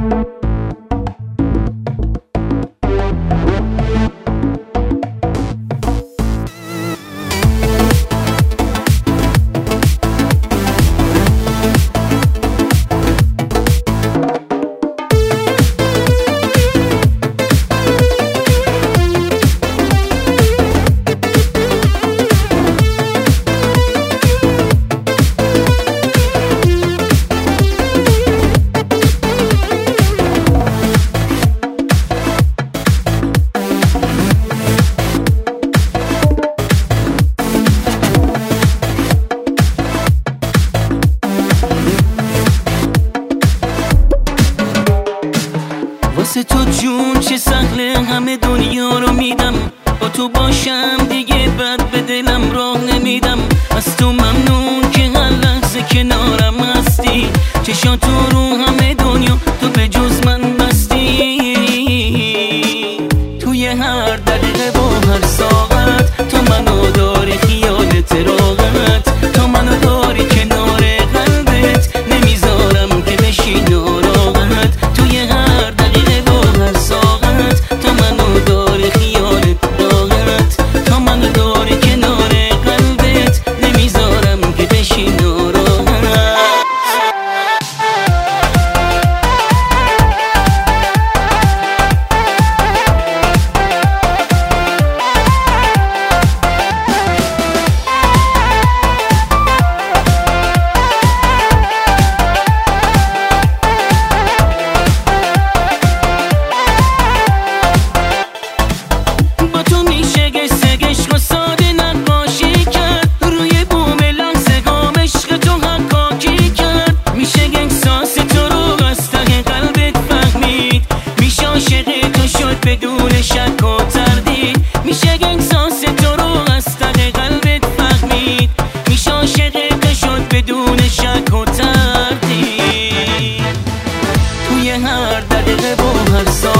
واسه تو جون چه سهله همه دنیا رو میدم، با تو باشم دیگه بد به دلم راه نمیدم. از تو ممنون که هر لحظه کنارم هستی، چشاتو رو همه دنیا تو به جز من بستی. توی هر دقیقه با هر ساعت تو منو داری خیالت راحت، تو منو داری کنار قلبت نمیذارم که بشی ناراحت. توی هر دقیقه با هر ساعت تو منو داری خیالت راحت، تو منو داری کنار قلبت نمیذارم که بشی ناراحت. بدون شک و تردید میشه احساس تو رو از ته قلبت فهمید، میشه عاشق تو شد بدون شک و تردید. توی هر دقیقه با هر ساعت